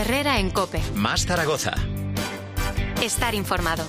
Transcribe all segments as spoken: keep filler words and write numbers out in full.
Herrera en COPE. Más Zaragoza. Estar informado.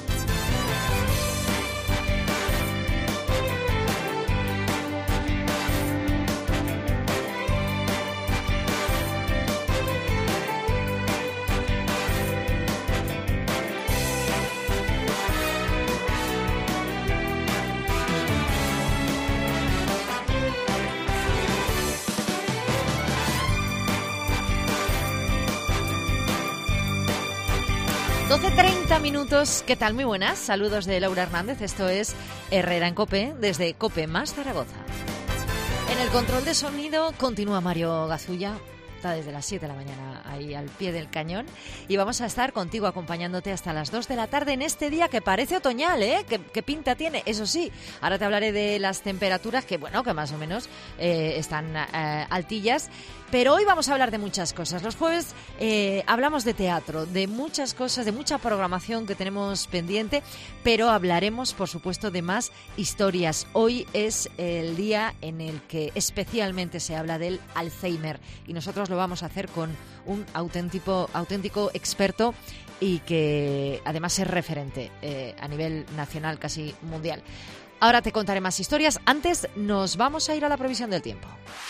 doce treinta minutos, ¿qué tal? Muy buenas, saludos de Laura Hernández, esto es Herrera en COPE, desde COPE Más Zaragoza. En el control de sonido continúa Mario Gazulla, está desde las siete de la mañana ahí al pie del cañón y vamos a estar contigo acompañándote hasta las dos de la tarde en este día que parece otoñal, ¿eh? ¿Qué, qué pinta tiene? Eso sí, ahora te hablaré de las temperaturas que, bueno, que más o menos eh, están eh, altillas. Pero hoy vamos a hablar de muchas cosas. Los jueves eh, hablamos de teatro, de muchas cosas, de mucha programación que tenemos pendiente, pero hablaremos, por supuesto, de más historias. Hoy es el día en el que especialmente se habla del Alzheimer y nosotros lo vamos a hacer con un auténtico, auténtico experto y que además es referente eh, a nivel nacional, casi mundial. Ahora te contaré más historias. Antes nos vamos a ir a la previsión del tiempo.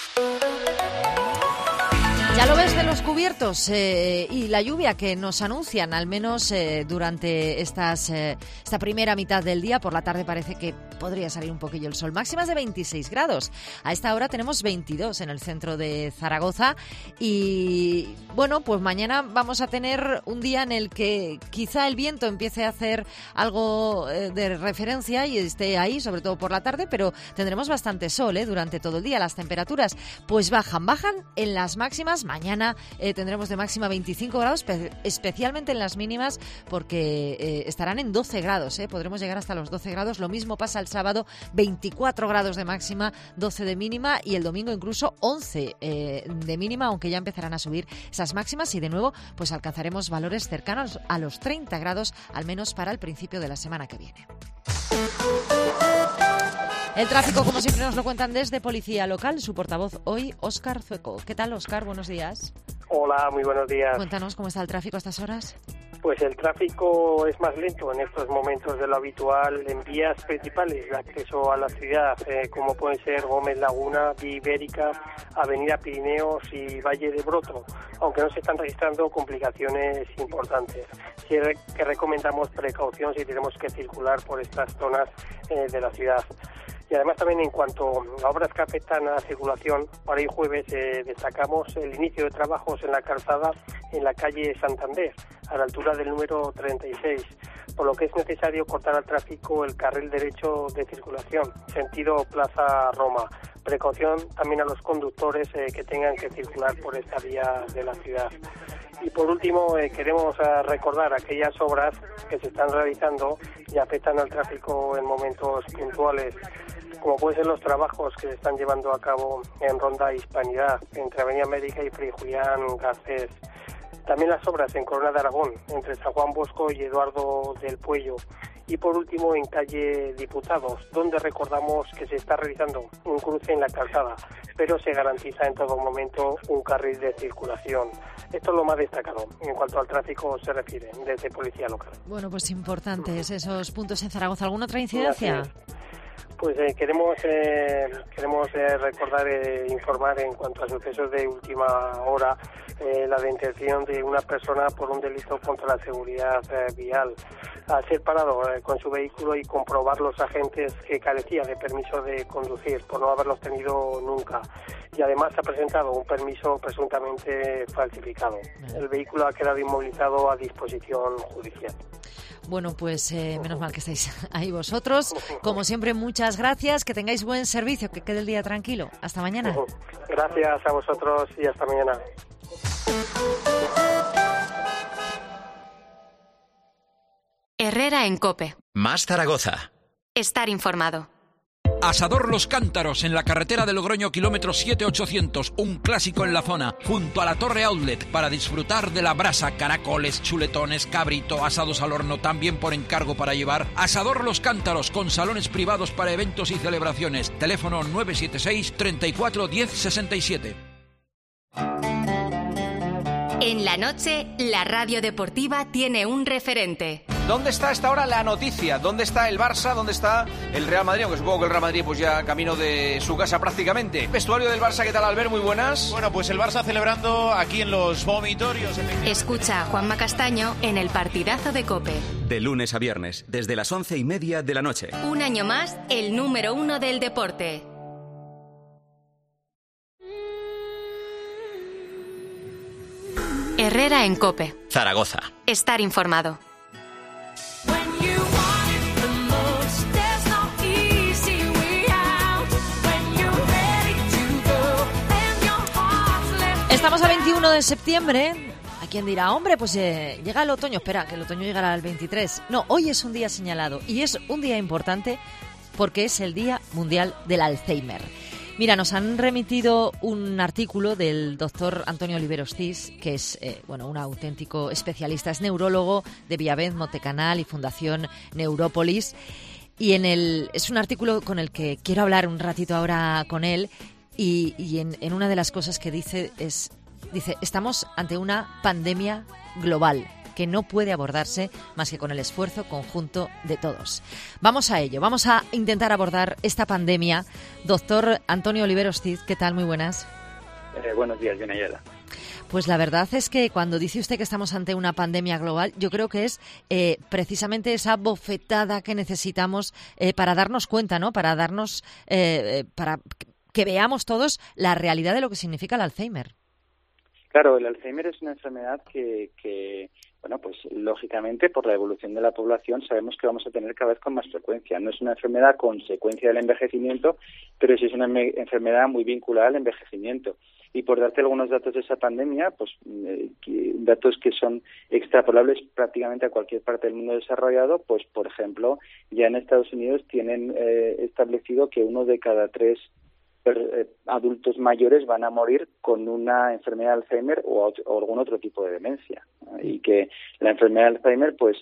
Ya lo ves de los cubiertos eh, y la lluvia que nos anuncian, al menos eh, durante estas, eh, esta primera mitad del día. Por la tarde parece que podría salir un poquillo el sol. Máximas de veintiséis grados. A esta hora tenemos veintidós en el centro de Zaragoza. Y bueno, pues mañana vamos a tener un día en el que quizá el viento empiece a hacer algo eh, de referencia y esté ahí, sobre todo por la tarde, pero tendremos bastante sol eh, durante todo el día. Las temperaturas pues bajan, bajan en las máximas. Mañana eh, tendremos de máxima veinticinco grados, espe- especialmente en las mínimas, porque eh, estarán en doce grados. Eh. Podremos llegar hasta los doce grados. Lo mismo pasa el sábado, veinticuatro grados de máxima, doce de mínima, y el domingo incluso once eh, de mínima, aunque ya empezarán a subir esas máximas y de nuevo pues alcanzaremos valores cercanos a los treinta grados, al menos para el principio de la semana que viene. El tráfico, como siempre, nos lo cuentan desde Policía Local. Su portavoz hoy, Óscar Zueco. ¿Qué tal, Óscar? Buenos días. Hola, muy buenos días. Cuéntanos cómo está el tráfico a estas horas. Pues el tráfico es más lento en estos momentos de lo habitual en vías principales de acceso a la ciudad, eh, como pueden ser Gómez Laguna, Vía Ibérica, Avenida Pirineos y Valle de Broto, aunque no se están registrando complicaciones importantes. Sí que recomendamos precaución si tenemos que circular por estas zonas eh, de la ciudad. Y además también en cuanto a obras que afectan a la circulación, para hoy jueves eh, destacamos el inicio de trabajos en la calzada en la calle Santander, a la altura del número treinta y seis, por lo que es necesario cortar al tráfico el carril derecho de circulación, sentido Plaza Roma. Precaución también a los conductores eh, que tengan que circular por esta vía de la ciudad. Y por último, eh, queremos eh, recordar aquellas obras que se están realizando y afectan al tráfico en momentos puntuales, como pueden ser los trabajos que se están llevando a cabo en Ronda Hispanidad, entre Avenida América y Fray Julián Garcés. También las obras en Corona de Aragón, entre San Juan Bosco y Eduardo del Puello. Y por último, en calle Diputados, donde recordamos que se está realizando un cruce en la calzada, pero se garantiza en todo momento un carril de circulación. Esto es lo más destacado en cuanto al tráfico se refiere, desde Policía Local. Bueno, pues importantes esos puntos en Zaragoza. ¿Alguna otra incidencia? Pues eh, queremos eh, queremos eh, recordar e eh, informar en cuanto a sucesos de última hora, eh, la detención de una persona por un delito contra la seguridad eh, vial. Al ser parado eh, con su vehículo y comprobar los agentes que carecía de permiso de conducir por no haberlos tenido nunca. Y además ha presentado un permiso presuntamente falsificado. El vehículo ha quedado inmovilizado a disposición judicial. Bueno, pues eh, menos mal que estáis ahí vosotros. Como siempre, muchas gracias. Que tengáis buen servicio, que quede el día tranquilo. Hasta mañana. Gracias a vosotros y hasta mañana. Herrera en COPE. Más Zaragoza. Estar informado. Asador Los Cántaros, en la carretera de Logroño, kilómetro siete ochocientos, un clásico en la zona, junto a la Torre Outlet, para disfrutar de la brasa, caracoles, chuletones, cabrito, asados al horno, también por encargo para llevar. Asador Los Cántaros, con salones privados para eventos y celebraciones. Teléfono nueve siete seis, treinta y cuatro, diez sesenta y siete. En la noche, la radio deportiva tiene un referente. ¿Dónde está a esta hora la noticia? ¿Dónde está el Barça? ¿Dónde está el Real Madrid? Aunque supongo que el Real Madrid pues ya camino de su casa prácticamente. Vestuario del Barça, ¿qué tal, Albert? Muy buenas. Bueno, pues el Barça celebrando aquí en los vomitorios. Escucha a Juanma Castaño en el partidazo de COPE. De lunes a viernes, desde las once y media de la noche. Un año más, el número uno del deporte. Herrera en COPE. Zaragoza. Estar informado. Estamos a veintiuno de septiembre. ¿A quién dirá? Hombre, pues eh, llega el otoño. Espera, que el otoño llegará al veintitrés. No, hoy es un día señalado y es un día importante porque es el Día Mundial del Alzheimer. Mira, nos han remitido un artículo del doctor Antonio Oliveros Cis, que es eh, bueno, un auténtico especialista, es neurólogo de Villavent, Montecanal y Fundación Neurópolis. Y en el es un artículo con el que quiero hablar un ratito ahora con él. Y, y en, en una de las cosas que dice es, dice, estamos ante una pandemia global que no puede abordarse más que con el esfuerzo conjunto de todos. Vamos a ello, vamos a intentar abordar esta pandemia. Doctor Antonio Oliveros Cid, ¿qué tal? Muy buenas. Eh, buenos días, Yonayela. Pues la verdad es que cuando dice usted que estamos ante una pandemia global, yo creo que es eh, precisamente esa bofetada que necesitamos eh, para darnos cuenta, ¿no? Para darnos, eh, para que veamos todos la realidad de lo que significa el Alzheimer. Claro, el Alzheimer es una enfermedad que, que, bueno, pues lógicamente por la evolución de la población sabemos que vamos a tener cada vez con más frecuencia. No es una enfermedad consecuencia del envejecimiento, pero sí es una me- enfermedad muy vinculada al envejecimiento. Y por darte algunos datos de esa pandemia, pues eh, que, datos que son extrapolables prácticamente a cualquier parte del mundo desarrollado, pues por ejemplo, ya en Estados Unidos tienen eh, establecido que uno de cada tres adultos mayores van a morir con una enfermedad de Alzheimer o, o algún otro tipo de demencia, ¿eh? Y que la enfermedad de Alzheimer, pues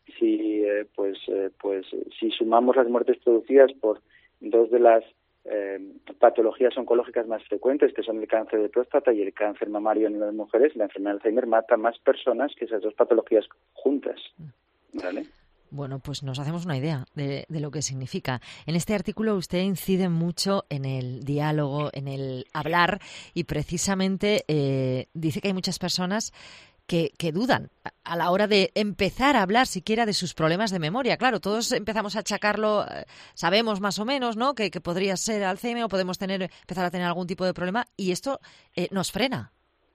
si eh, pues eh, pues si sumamos las muertes producidas por dos de las eh, patologías oncológicas más frecuentes, que son el cáncer de próstata y el cáncer mamario en las mujeres, la enfermedad de Alzheimer mata más personas que esas dos patologías juntas, ¿vale? Bueno, pues nos hacemos una idea de, de lo que significa. En este artículo usted incide mucho en el diálogo, en el hablar, y precisamente eh, dice que hay muchas personas que, que dudan a la hora de empezar a hablar siquiera de sus problemas de memoria. Claro, todos empezamos a achacarlo, sabemos más o menos, ¿no?, que, que podría ser Alzheimer o podemos tener empezar a tener algún tipo de problema, y esto eh, nos frena.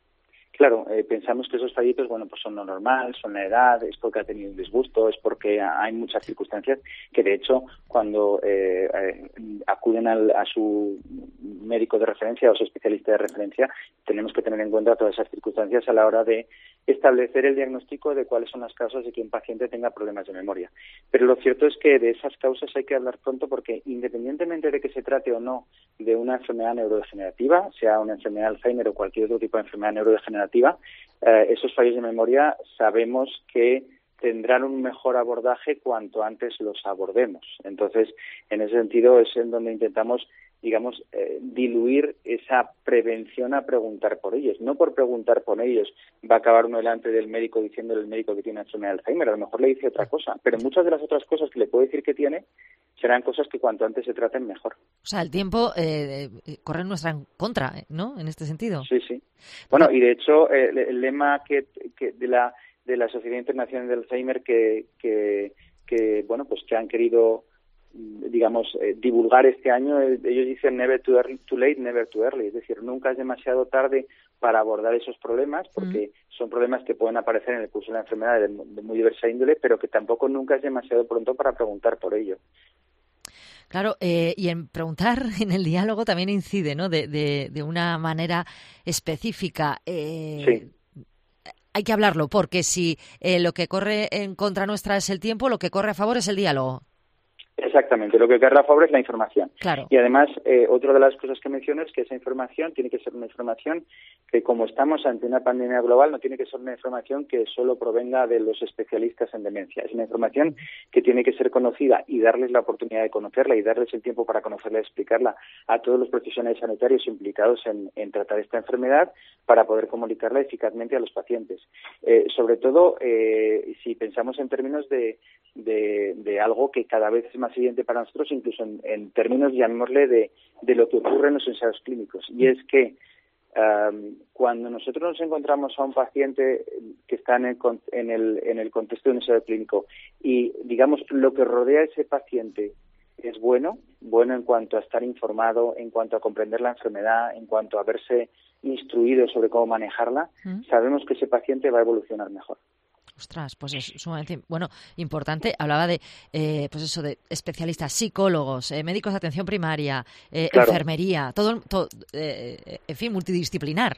Claro, eh, pensamos que esos fallitos, bueno, pues son lo normal, son la edad, es porque ha tenido un disgusto, es porque hay muchas circunstancias que, de hecho, cuando eh, eh, acuden al, a su médico de referencia o su especialista de referencia, tenemos que tener en cuenta todas esas circunstancias a la hora de establecer el diagnóstico de cuáles son las causas de que un paciente tenga problemas de memoria. Pero lo cierto es que de esas causas hay que hablar pronto porque, independientemente de que se trate o no de una enfermedad neurodegenerativa, sea una enfermedad de Alzheimer o cualquier otro tipo de enfermedad neurodegenerativa, Eh, esos fallos de memoria sabemos que tendrán un mejor abordaje cuanto antes los abordemos. Entonces, en ese sentido es en donde intentamos, digamos, eh, diluir esa prevención a preguntar por ellos. No por preguntar por ellos va a acabar uno delante del médico diciéndole al médico que tiene una enfermedad de Alzheimer. A lo mejor le dice otra cosa, pero muchas de las otras cosas que le puede decir que tiene serán cosas que cuanto antes se traten mejor. O sea, el tiempo eh, corre en nuestra contra, ¿no?, en este sentido. Sí, sí. Bueno, y de hecho, el, el lema que, que de la de la Sociedad Internacional de Alzheimer que, que, que bueno, pues que han querido, digamos, eh, divulgar este año, eh, ellos dicen never too, early, too late, never too early, es decir, nunca es demasiado tarde para abordar esos problemas, porque mm. son problemas que pueden aparecer en el curso de la enfermedad de, de muy diversa índole, pero que tampoco nunca es demasiado pronto para preguntar por ello. Claro, eh, y en preguntar en el diálogo también incide, ¿no?, de, de, de una manera específica. Eh, sí. Hay que hablarlo, porque si eh, lo que corre en contra nuestra es el tiempo, lo que corre a favor es el diálogo. Exactamente, lo que corre a favor es la información. Claro. Y además, eh, otra de las cosas que menciono es que esa información tiene que ser una información que como estamos ante una pandemia global, no tiene que ser una información que solo provenga de los especialistas en demencia. Es una información que tiene que ser conocida y darles la oportunidad de conocerla y darles el tiempo para conocerla y explicarla a todos los profesionales sanitarios implicados en, en tratar esta enfermedad para poder comunicarla eficazmente a los pacientes. Eh, sobre todo, eh, si pensamos en términos de, de, de algo que cada vez es más evidente para nosotros, incluso en, en términos, llamémosle, de, de lo que ocurre en los ensayos clínicos. Y es que Um, cuando nosotros nos encontramos a un paciente que está en el, en el, en el contexto de un ensayo clínico y, digamos, lo que rodea a ese paciente es bueno, bueno en cuanto a estar informado, en cuanto a comprender la enfermedad, en cuanto a haberse instruido sobre cómo manejarla, ¿Mm? Sabemos que ese paciente va a evolucionar mejor. Ostras, pues es sumamente, bueno, importante. Hablaba de, eh, pues eso, de especialistas, psicólogos, eh, médicos de atención primaria, eh, claro. enfermería, todo, todo eh, en fin, multidisciplinar.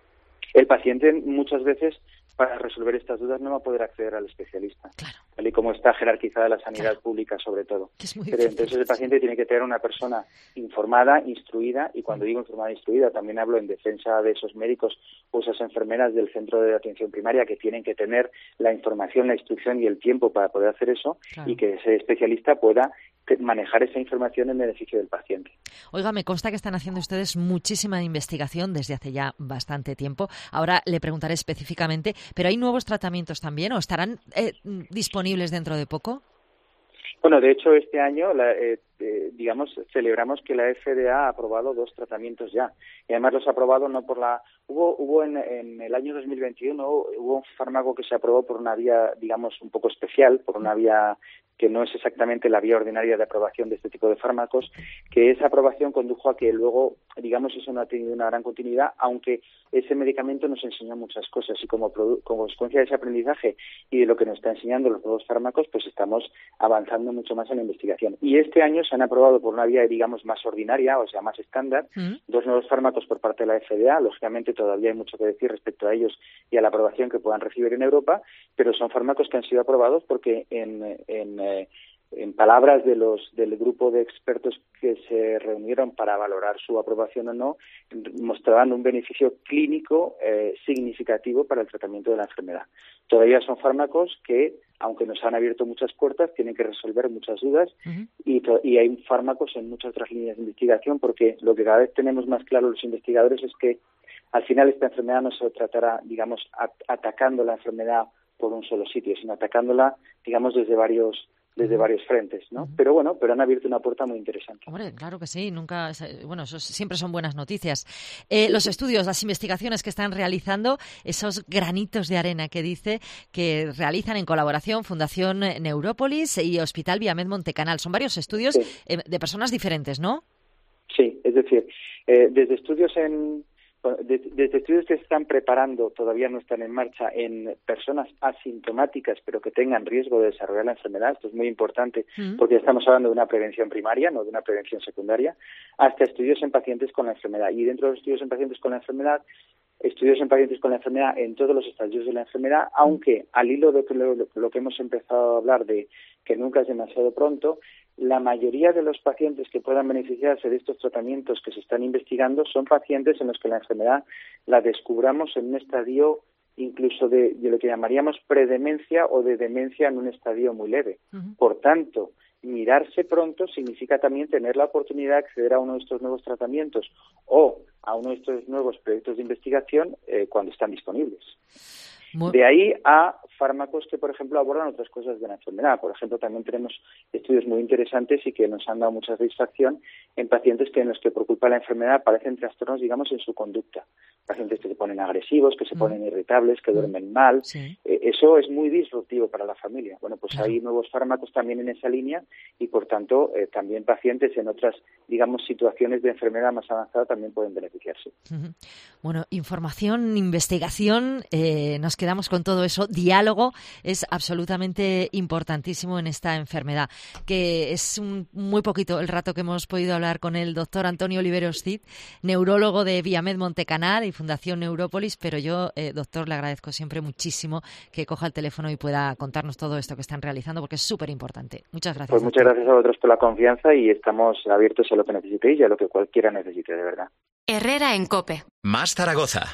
El paciente muchas veces, para resolver estas dudas, no va a poder acceder al especialista, claro. tal y como está jerarquizada la sanidad claro. pública, sobre todo. Pero entonces el paciente tiene que tener una persona informada, instruida, y cuando mm. digo informada e instruida, también hablo en defensa de esos médicos o esas enfermeras del centro de atención primaria que tienen que tener la información, la instrucción y el tiempo para poder hacer eso, claro. y que ese especialista pueda manejar esa información en beneficio del paciente. Oiga, me consta que están haciendo ustedes muchísima investigación desde hace ya bastante tiempo. Ahora le preguntaré específicamente, ¿pero hay nuevos tratamientos también o estarán eh, disponibles dentro de poco? Bueno, de hecho, este año, la, eh, eh, digamos, celebramos que la F D A ha aprobado dos tratamientos ya. Y además los ha aprobado no por la... Hubo hubo en, en el año dos mil veintiuno, hubo un fármaco que se aprobó por una vía, digamos, un poco especial, por una vía que no es exactamente la vía ordinaria de aprobación de este tipo de fármacos, que esa aprobación condujo a que luego, digamos, eso no ha tenido una gran continuidad, aunque ese medicamento nos enseñó muchas cosas y como, como consecuencia de ese aprendizaje y de lo que nos está enseñando los nuevos fármacos, pues estamos avanzando mucho más en la investigación. Y este año se han aprobado por una vía, digamos, más ordinaria, o sea, más estándar, ¿Mm? dos nuevos fármacos por parte de la F D A. Lógicamente todavía hay mucho que decir respecto a ellos y a la aprobación que puedan recibir en Europa, pero son fármacos que han sido aprobados porque en, en en palabras de los del grupo de expertos que se reunieron para valorar su aprobación o no, mostraban un beneficio clínico eh, significativo para el tratamiento de la enfermedad. Todavía son fármacos que, aunque nos han abierto muchas puertas, tienen que resolver muchas dudas uh-huh. y, to- y hay fármacos en muchas otras líneas de investigación, porque lo que cada vez tenemos más claro los investigadores es que al final esta enfermedad no se tratará, digamos, at- atacando la enfermedad por un solo sitio, sino atacándola, digamos, desde varios desde varios frentes, ¿no? Uh-huh. Pero bueno, pero han abierto una puerta muy interesante. Hombre, claro que sí, nunca, bueno, eso siempre son buenas noticias. Eh, los estudios, las investigaciones que están realizando, esos granitos de arena que dice que realizan en colaboración Fundación Neurópolis y Hospital Viamed Montecanal. Son varios estudios sí. eh, de personas diferentes, ¿no? Sí, es decir, eh, desde estudios en Desde estudios que se están preparando, todavía no están en marcha, en personas asintomáticas pero que tengan riesgo de desarrollar la enfermedad, esto es muy importante mm. porque estamos hablando de una prevención primaria, no de una prevención secundaria, hasta estudios en pacientes con la enfermedad. Y dentro de los estudios en pacientes con la enfermedad, estudios en pacientes con la enfermedad en todos los estadios de la enfermedad, aunque al hilo de lo, lo que hemos empezado a hablar de que nunca es demasiado pronto, la mayoría de los pacientes que puedan beneficiarse de estos tratamientos que se están investigando son pacientes en los que la enfermedad la descubramos en un estadio incluso de, de lo que llamaríamos predemencia o de demencia en un estadio muy leve. Uh-huh. Por tanto, mirarse pronto significa también tener la oportunidad de acceder a uno de estos nuevos tratamientos o a uno de estos nuevos proyectos de investigación eh, cuando están disponibles. Muy... De ahí a fármacos que, por ejemplo, abordan otras cosas de la enfermedad. Por ejemplo, también tenemos estudios muy interesantes y que nos han dado mucha satisfacción en pacientes que en los que por culpa de la enfermedad aparecen trastornos, digamos, en su conducta. Pacientes que se ponen agresivos, que se ponen mm. irritables, que duermen mal. Sí. Eh, eso es muy disruptivo para la familia. Bueno, pues claro. hay nuevos fármacos también en esa línea y, por tanto, eh, también pacientes en otras, digamos, situaciones de enfermedad más avanzada también pueden beneficiarse. Uh-huh. Bueno, información, investigación, eh, nos quedamos con todo eso. Diálogo es absolutamente importantísimo en esta enfermedad, que es un, muy poquito el rato que hemos podido hablar con el doctor Antonio Oliveros Cid, neurólogo de Viamed Montecanal y Fundación Neurópolis, pero yo, eh, doctor, le agradezco siempre muchísimo que coja el teléfono y pueda contarnos todo esto que están realizando, porque es súper importante. Muchas gracias. Pues muchas doctor. gracias a vosotros por la confianza y estamos abiertos a lo que necesitéis y a lo que cualquiera necesite, de verdad. Herrera en COPE. Más Zaragoza.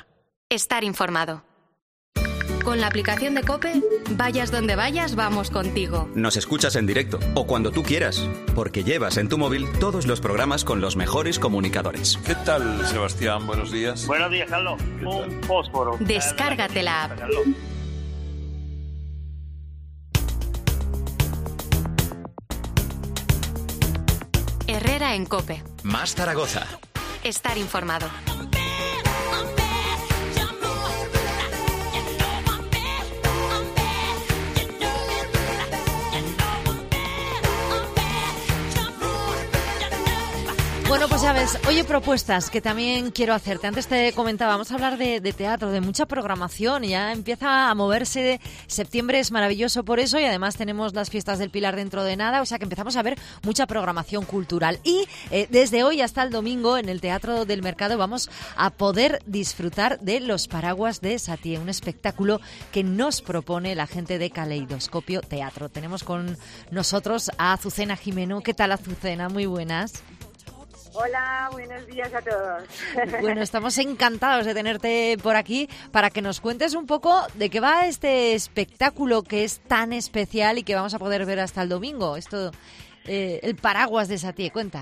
estar informado. Con la aplicación de COPE, vayas donde vayas, vamos contigo. Nos escuchas en directo o cuando tú quieras, porque llevas en tu móvil todos los programas con los mejores comunicadores. ¿Qué tal, Sebastián? Buenos días. Buenos días, Carlos. Un fósforo. Descárgate la app. Herrera en COPE. Más Zaragoza. Estar informado. Bueno, pues ya ves, oye, propuestas que también quiero hacerte. Antes te comentaba, vamos a hablar de, de teatro, de mucha programación. Ya empieza a moverse, septiembre es maravilloso por eso y además tenemos las fiestas del Pilar dentro de nada, o sea que empezamos a ver mucha programación cultural. Y eh, desde hoy hasta el domingo en el Teatro del Mercado vamos a poder disfrutar de Los Paraguas de Satie, un espectáculo que nos propone la gente de Caleidoscopio Teatro. Tenemos con nosotros a Azucena Jimeno. ¿Qué tal, Azucena? Muy buenas. Hola, buenos días a todos. Bueno, estamos encantados de tenerte por aquí para que nos cuentes un poco de qué va este espectáculo que es tan especial y que vamos a poder ver hasta el domingo. Esto, eh, el Paraguas de Satie, cuenta.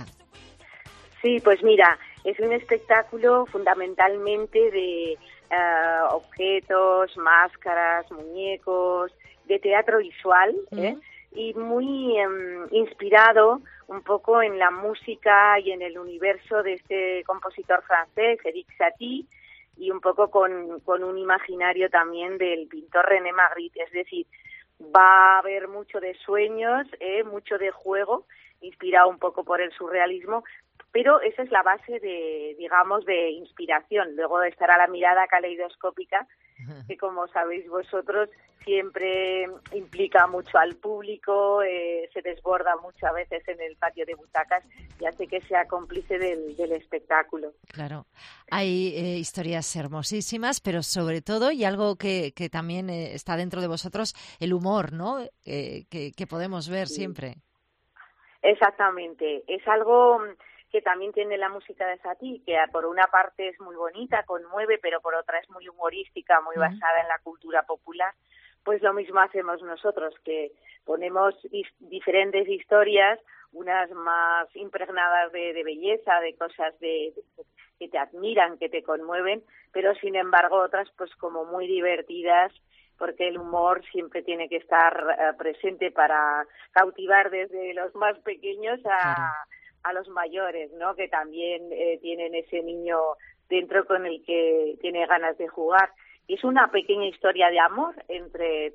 Sí, pues mira, es un espectáculo fundamentalmente de uh, objetos, máscaras, muñecos, de teatro visual, ¿eh? Uh-huh. Y muy um, inspirado un poco en la música y en el universo de este compositor francés, Éric Satie, y un poco con, con un imaginario también del pintor René Magritte. Es decir, va a haber mucho de sueños, eh, mucho de juego, inspirado un poco por el surrealismo, pero esa es la base de, digamos, de inspiración. Luego estará la mirada caleidoscópica, que como sabéis vosotros, siempre implica mucho al público, eh, se desborda muchas veces en el patio de butacas y hace que sea cómplice del, del espectáculo. Claro, hay eh, historias hermosísimas, pero sobre todo, y algo que, que también eh, está dentro de vosotros, el humor, ¿no? Eh, que, que podemos ver sí. siempre. Exactamente, es algo que también tiene la música de Satie, que por una parte es muy bonita, conmueve, pero por otra es muy humorística, muy basada en la cultura popular. Pues lo mismo hacemos nosotros, que ponemos is- diferentes historias, unas más impregnadas de, de belleza, de cosas de, de, que te admiran, que te conmueven, pero sin embargo otras pues como muy divertidas, porque el humor siempre tiene que estar uh, presente para cautivar desde los más pequeños a, claro. a los mayores, ¿no? Que también eh, tienen ese niño dentro con el que tiene ganas de jugar. Y es una pequeña historia de amor entre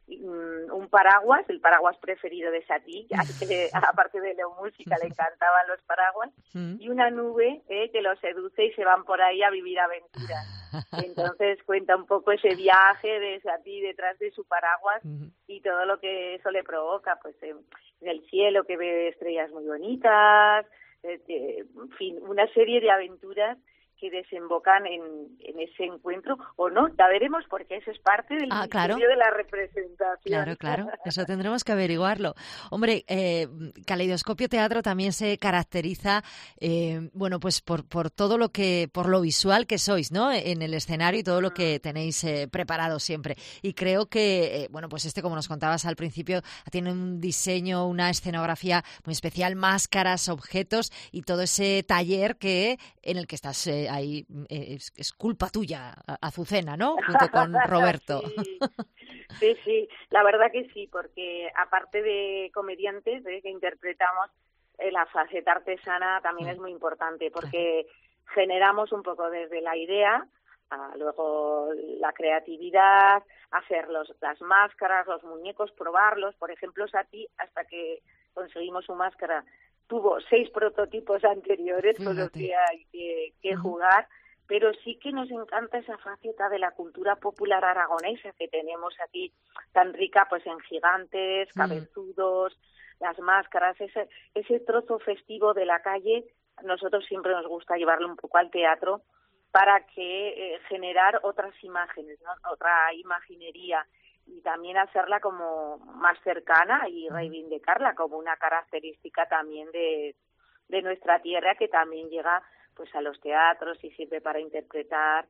um, un paraguas, el paraguas preferido de Satie, que aparte de la música le encantaban los paraguas, y una nube eh, que lo seduce y se van por ahí a vivir aventuras. Entonces cuenta un poco ese viaje de Satie detrás de su paraguas y todo lo que eso le provoca, pues en, en el cielo que ve estrellas muy bonitas, eh, en fin, una serie de aventuras que desembocan en, en ese encuentro, o no, ya veremos, porque eso es parte del ah, misterio claro. de la representación. Claro, claro, eso tendremos que averiguarlo. Hombre, eh, Caleidoscopio Teatro también se caracteriza, eh, bueno, pues por, por todo lo que, por lo visual que sois, ¿no? En el escenario y todo lo que tenéis eh, preparado siempre. Y creo que, eh, bueno, pues este, como nos contabas al principio, tiene un diseño, una escenografía muy especial, máscaras, objetos y todo ese taller que en el que estás eh, ahí eh, es, es culpa tuya, Azucena, ¿no? Junto con Roberto. Sí. sí, sí, la verdad que sí, porque aparte de comediantes ¿eh? que interpretamos, eh, la faceta artesana también sí. es muy importante, porque claro. generamos un poco desde la idea, a luego la creatividad, hacer los, las máscaras, los muñecos, probarlos. Por ejemplo, Satie, hasta que conseguimos su máscara, tuvo seis prototipos anteriores con los que hay que, que jugar, pero sí que nos encanta esa faceta de la cultura popular aragonesa que tenemos aquí, tan rica pues en gigantes, cabezudos, mm. las máscaras, ese, ese trozo festivo de la calle. Nosotros siempre nos gusta llevarlo un poco al teatro para que eh, generar otras imágenes, ¿no? Otra imaginería, y también hacerla como más cercana y reivindicarla como una característica también de, de nuestra tierra, que también llega pues a los teatros y sirve para interpretar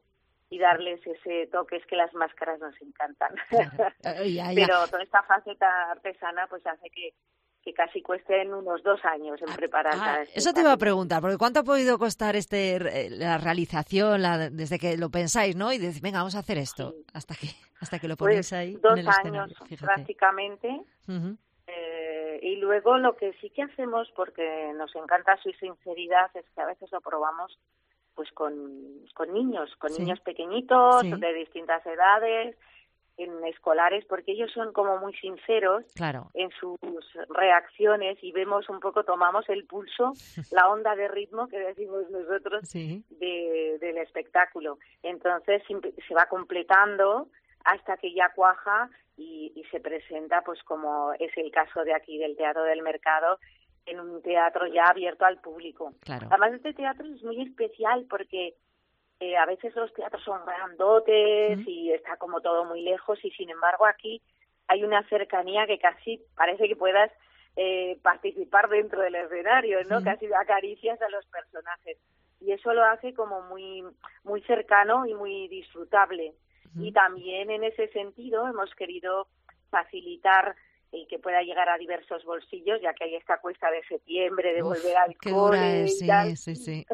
y darles ese toque. Es que las máscaras nos encantan. ya, ya. Pero toda esta faceta artesana pues hace que, que casi cuesten unos dos años en preparar. Ah, este eso te iba a preguntar, porque ¿cuánto ha podido costar este la realización la, desde que lo pensáis, ¿no? Y decís, venga, vamos a hacer esto, sí. hasta que hasta que lo ponéis pues, ahí dos en el años escenario, prácticamente. Uh-huh. eh, y luego lo que sí que hacemos, porque nos encanta su sinceridad, es que a veces lo probamos pues con, con niños, con sí. niños pequeñitos, sí. de distintas edades, en escolares, porque ellos son como muy sinceros claro. en sus reacciones y vemos un poco, tomamos el pulso, la onda de ritmo que decimos nosotros sí. de, del espectáculo. Entonces se va completando hasta que ya cuaja y, y se presenta, pues como es el caso de aquí del Teatro del Mercado, en un teatro ya abierto al público. Claro. Además, este teatro es muy especial porque eh, a veces los teatros son grandotes uh-huh. y está como todo muy lejos, y sin embargo aquí hay una cercanía que casi parece que puedas eh, participar dentro del escenario, ¿no? Uh-huh. Casi acaricias a los personajes. Y eso lo hace como muy, muy cercano y muy disfrutable. Uh-huh. Y también en ese sentido hemos querido facilitar y que pueda llegar a diversos bolsillos, ya que hay esta cuesta de septiembre de Uf, volver al qué cole dura es, y sí, tal. sí, sí.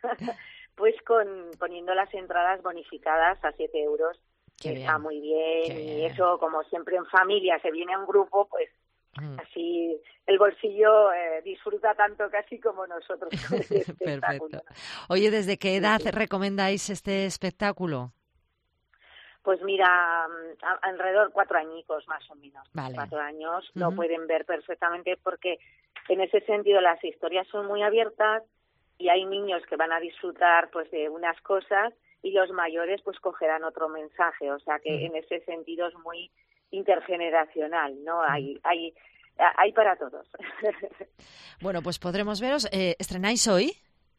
Pues con poniendo las entradas bonificadas a siete euros, qué está bien, muy bien, qué y bien. eso, como siempre en familia se viene a un grupo, pues mm. así el bolsillo eh, disfruta tanto casi como nosotros con el espectáculo. Perfecto. Oye, ¿desde qué edad sí, sí. recomendáis este espectáculo? Pues mira, a, alrededor cuatro añicos más o menos. Vale. Cuatro años Uh-huh. lo pueden ver perfectamente porque en ese sentido las historias son muy abiertas y hay niños que van a disfrutar pues de unas cosas y los mayores pues cogerán otro mensaje. O sea que uh-huh. en ese sentido es muy intergeneracional, ¿no? Uh-huh. Hay, hay, hay para todos. Bueno, pues podremos veros. Eh, ¿Estrenáis hoy?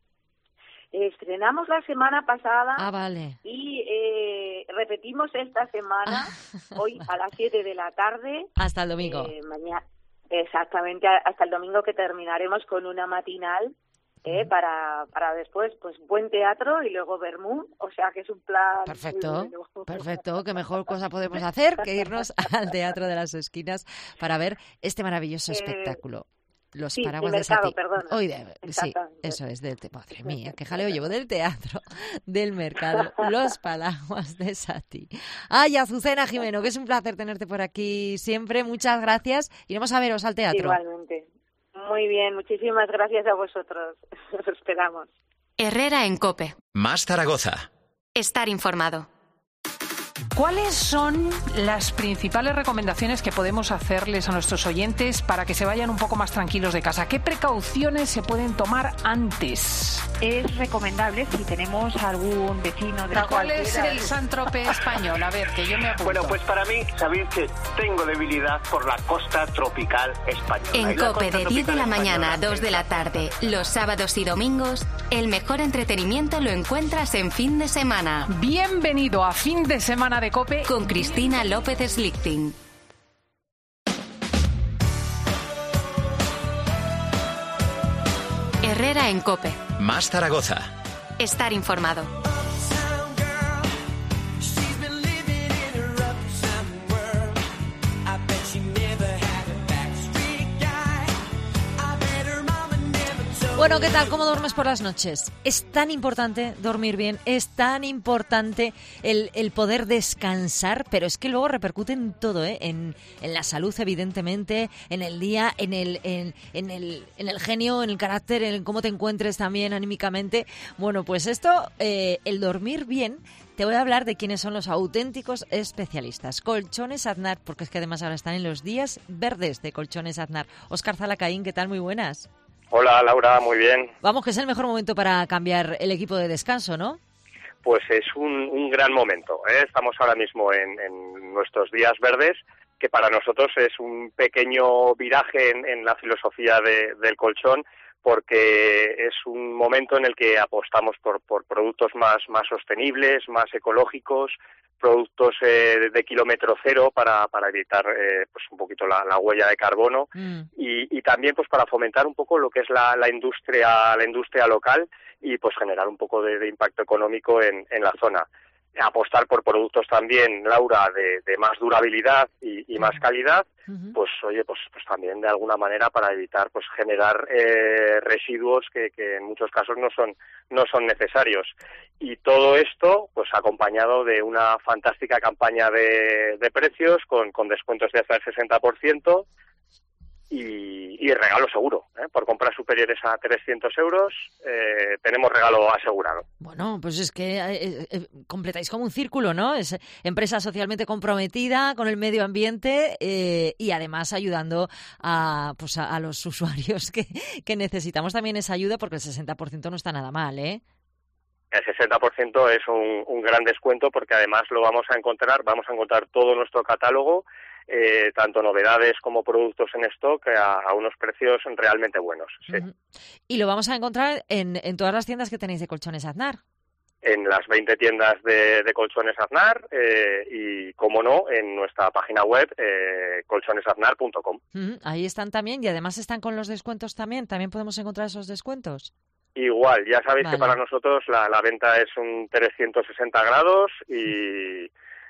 Estrenamos la semana pasada ah, vale. y eh, repetimos esta semana, hoy a las siete de la tarde. Hasta el domingo. Eh, mañana, exactamente, hasta el domingo, que terminaremos con una matinal eh, para para después, pues buen teatro y luego vermú, o sea que es un plan perfecto, muy bueno. Perfecto, qué mejor cosa podemos hacer que irnos al Teatro de las Esquinas para ver este maravilloso eh, espectáculo. Los sí, paraguas de de Sati. Perdona. Hoy de, sí, eso es del madre mía, qué jaleo llevo del teatro del mercado. Los paraguas de Sati. Ay, Azucena Jimeno, que es un placer tenerte por aquí siempre. Muchas gracias. Iremos a veros al teatro. Igualmente. Muy bien, muchísimas gracias a vosotros. Os esperamos. Herrera en COPE. Más Zaragoza. Estar informado. ¿Cuáles son las principales recomendaciones que podemos hacerles a nuestros oyentes para que se vayan un poco más tranquilos de casa? ¿Qué precauciones se pueden tomar antes? Es recomendable, si tenemos algún vecino de ¿Cuál es el Saint-Tropez español? A ver, que yo me apunto. Bueno, pues para mí, sabéis que tengo debilidad por la costa tropical española. En COPE, de diez de la mañana a dos de la tarde, los sábados y domingos, el mejor entretenimiento lo encuentras en fin de semana. Bienvenido a Fin de Semana de COPE con Cristina López Slichting. Herrera en COPE. Más Zaragoza. Estar informado. Bueno, ¿qué tal? ¿Cómo duermes por las noches? Es tan importante dormir bien, es tan importante el, el poder descansar, pero es que luego repercute en todo, ¿eh? En, en la salud, evidentemente, en el día, en el, en, en, el, en el genio, en el carácter, en cómo te encuentres también anímicamente. Bueno, pues esto, eh, el dormir bien, te voy a hablar de quiénes son los auténticos especialistas. Colchones Aznar, porque es que además ahora están en los días verdes de Colchones Aznar. Óscar Zalacaín, ¿qué tal? Muy buenas. Hola, Laura, muy bien. Vamos, que es el mejor momento para cambiar el equipo de descanso, ¿no? Pues es un, un gran momento, ¿eh? Estamos ahora mismo en, en nuestros días verdes, que para nosotros es un pequeño viraje en, en la filosofía de, del colchón, porque es un momento en el que apostamos por, por productos más, más sostenibles, más ecológicos, productos eh, de kilómetro cero para, para evitar eh, pues un poquito la, la huella de carbono mm. y, y también pues para fomentar un poco lo que es la, la industria la industria local y pues generar un poco de, de impacto económico en, en la zona. apostar por productos también, Laura, de, de más durabilidad y, y más calidad, uh-huh. pues oye, pues, pues también de alguna manera para evitar pues generar eh, residuos que, que en muchos casos no son no son necesarios. Y todo esto pues acompañado de una fantástica campaña de, de precios con, con descuentos de hasta el sesenta por ciento. Y, y regalo seguro, ¿eh? Por compras superiores a trescientos euros eh, tenemos regalo asegurado. Bueno, pues es que eh, eh, completáis como un círculo, ¿no? Es empresa socialmente comprometida con el medio ambiente eh, y además ayudando a, pues a, a los usuarios que, que necesitamos también esa ayuda, porque el sesenta por ciento no está nada mal, ¿eh? El sesenta por ciento es un, un gran descuento porque además lo vamos a encontrar, vamos a encontrar todo nuestro catálogo, eh, tanto novedades como productos en stock a, a unos precios realmente buenos. Sí. Uh-huh. Y lo vamos a encontrar en, en todas las tiendas que tenéis de Colchones Aznar. En las veinte tiendas de, de Colchones Aznar eh, y, como no, en nuestra página web eh, colchones aznar punto com. Uh-huh. Ahí están también y además están con los descuentos también. ¿También podemos encontrar esos descuentos? Igual, ya sabéis vale. que para nosotros la, la venta es un trescientos sesenta grados y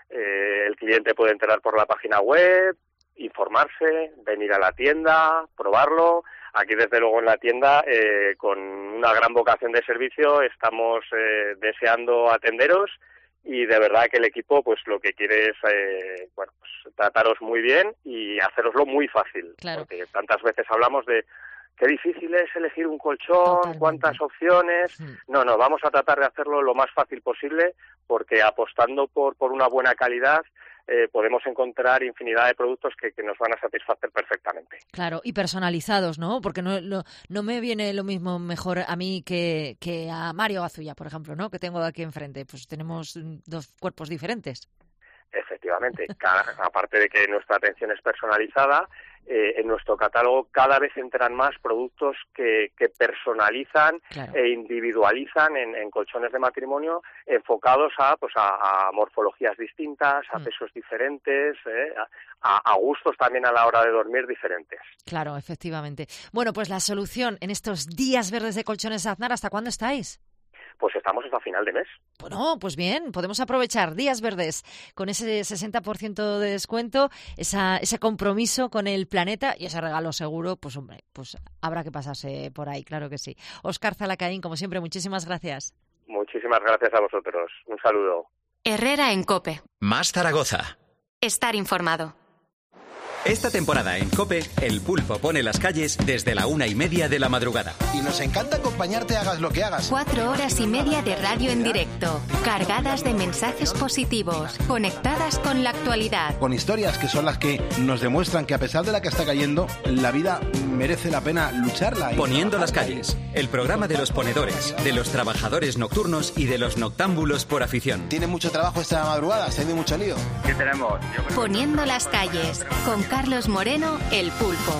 eh, el cliente puede entrar por la página web, informarse, venir a la tienda, probarlo. Aquí, desde luego, en la tienda, eh, con una gran vocación de servicio, estamos eh, deseando atenderos y de verdad que el equipo pues lo que quiere es eh, bueno, pues, trataros muy bien y haceroslo muy fácil. Claro. Porque tantas veces hablamos de qué difícil es elegir un colchón, Totalmente. Cuántas opciones. Sí. No, no, vamos a tratar de hacerlo lo más fácil posible porque apostando por, por una buena calidad eh, podemos encontrar infinidad de productos que, que nos van a satisfacer perfectamente. Claro, y personalizados, ¿no? Porque no, no, no me viene lo mismo mejor a mí que, que a Mario Gazulla, por ejemplo, ¿no? Que tengo aquí enfrente. Pues tenemos dos cuerpos diferentes. Efectivamente, cada, aparte de que nuestra atención es personalizada, eh, en nuestro catálogo cada vez entran más productos que, que personalizan claro. e individualizan en, en colchones de matrimonio enfocados a pues a, a morfologías distintas, a mm. pesos diferentes, eh, a, a gustos también a la hora de dormir diferentes. Claro, efectivamente. Bueno, pues la solución en estos días verdes de Colchones Aznar, ¿hasta cuándo estáis? Pues estamos hasta final de mes. Bueno, pues bien, podemos aprovechar días verdes con ese sesenta por ciento de descuento, esa, ese compromiso con el planeta y ese regalo seguro, pues hombre, pues habrá que pasarse por ahí, claro que sí. Óscar Zalacaín, como siempre, muchísimas gracias. Muchísimas gracias a vosotros. Un saludo. Herrera en COPE. Más Zaragoza. Estar informado. Esta temporada en COPE, El Pulpo pone las calles desde la una y media de la madrugada. Y nos encanta acompañarte, hagas lo que hagas. Cuatro horas y media de radio en directo, cargadas de mensajes positivos, conectadas con la actualidad. Con historias que son las que nos demuestran que a pesar de la que está cayendo, la vida merece la pena lucharla. Poniendo las calles, el programa de los ponedores, de los trabajadores nocturnos y de los noctámbulos por afición. ¿Tiene mucho trabajo esta madrugada? ¿Está haciendo mucho lío? ¿Qué tenemos? Poniendo las calles, con Carlos Moreno, El Pulpo.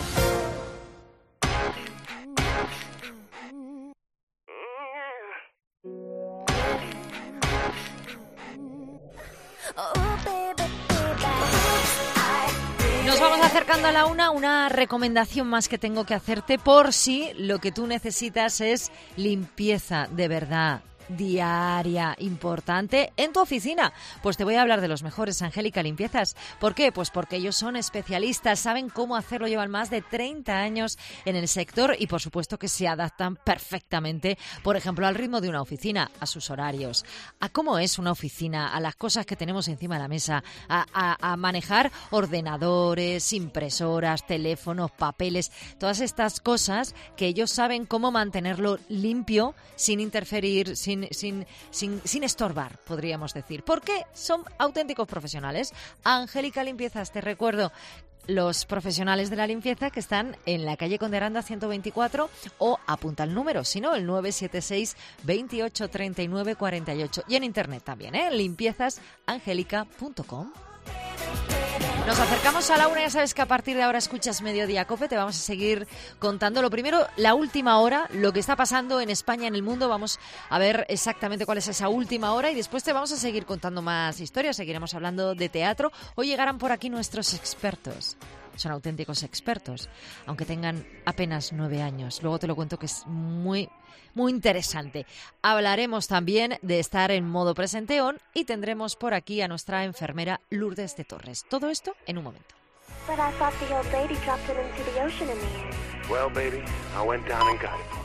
Nos vamos acercando a la una, una recomendación más que tengo que hacerte por si lo que tú necesitas es limpieza de verdad. Diaria, importante en tu oficina. Pues te voy a hablar de los mejores Angélica Limpiezas. ¿Por qué? Pues porque ellos son especialistas, saben cómo hacerlo, llevan más de treinta años en el sector y por supuesto que se adaptan perfectamente, por ejemplo, al ritmo de una oficina, a sus horarios, a cómo es una oficina, a las cosas que tenemos encima de la mesa, a, a, a manejar ordenadores, impresoras, teléfonos, papeles, todas estas cosas que ellos saben cómo mantenerlo limpio sin interferir, sin Sin, sin, sin estorbar, podríamos decir, porque son auténticos profesionales. Angélica Limpiezas, te recuerdo, los profesionales de la limpieza que están en la calle Conde Aranda ciento veinticuatro o apunta el número, si no, el nueve siete seis, veintiocho, treinta y nueve, cuarenta y ocho y en internet también, ¿eh? limpiezas angélica punto com. Nos acercamos a la una, ya sabes que a partir de ahora escuchas Mediodía Cope, te vamos a seguir contando. Lo primero, la última hora, lo que está pasando en España, en el mundo, vamos a ver exactamente cuál es esa última hora y después te vamos a seguir contando más historias, seguiremos hablando de teatro. Hoy llegarán por aquí nuestros expertos. son auténticos expertos, aunque tengan apenas nueve años. Luego te lo cuento, que es muy, muy interesante. Hablaremos también de estar en modo presenteón y tendremos por aquí a nuestra enfermera Lourdes de Torres. Todo esto en un momento. But I thought the old lady dropped it into the ocean in the end. Well, baby, I went down and got it.